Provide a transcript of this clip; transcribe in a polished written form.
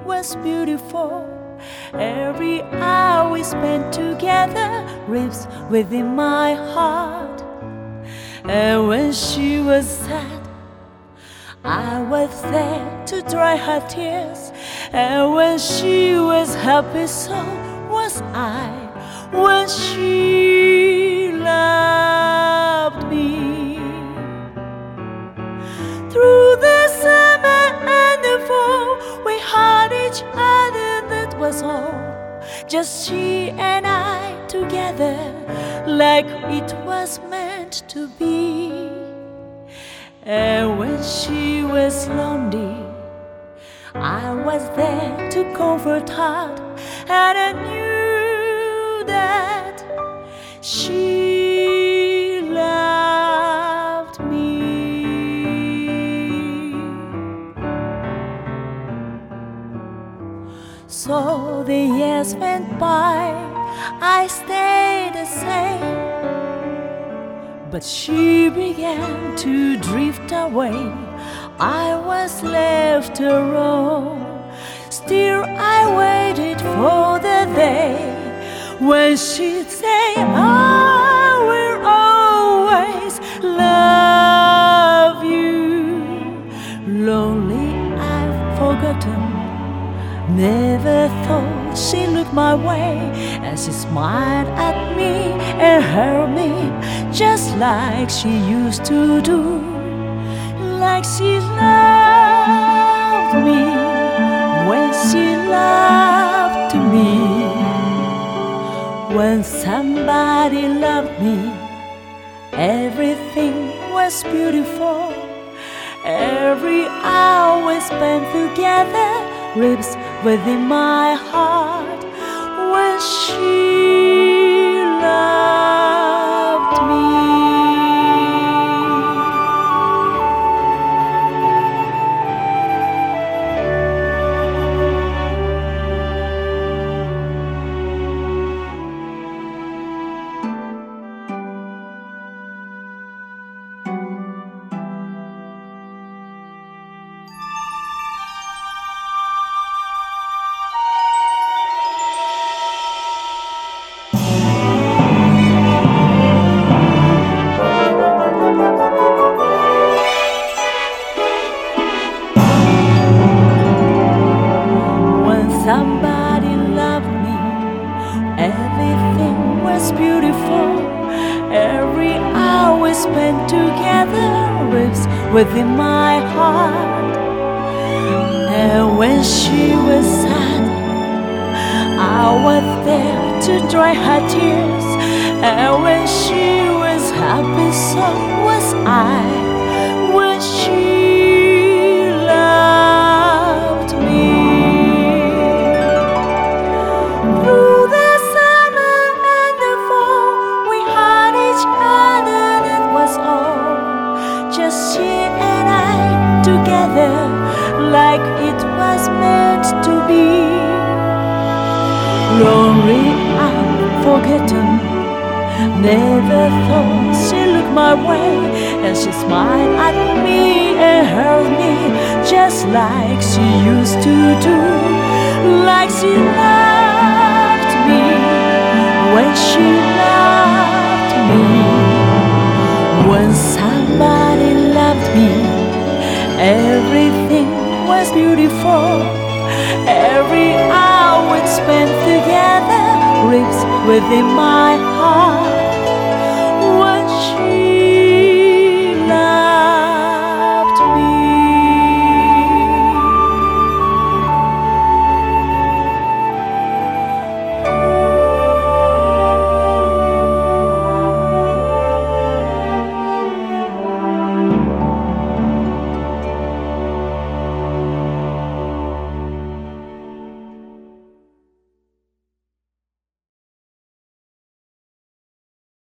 was beautiful. Every hour we spent together lives within my heart. And when she was sad, I was there to dry her tears. And when she was happy, so was I. When she loved me, through the summer and the fall, we had each other, that was all. Just she and I together, like it was meant to be. And when she was lonely, I was there to comfort her. And I knew that she loved me. So the years went by, I stayed the same, but she began to drift away. I was left alone. Still I waited for the day when she'd say, I will always love you. Lonely, I've forgotten, never thought she looked my way, and she smiled at me and held me just like she used to do, like she loved me when she loved me. When somebody loved me, everything was beautiful. Every hour we spent together lives within my heart. When she loved me. Somebody loved me, everything was beautiful. Every hour we spent together lives within my heart. And when she was sad, I was there to dry her tears. And when she was happy, so was I. When she loved me. Just she and I together, like it was meant to be. Lonely, I'm forgotten, never thought she looked my way, and she smiled at me and held me just like she used to do, like she loved me when she loved me. When somebody loved me, everything was beautiful. Every hour we spent together lives within my heart. When she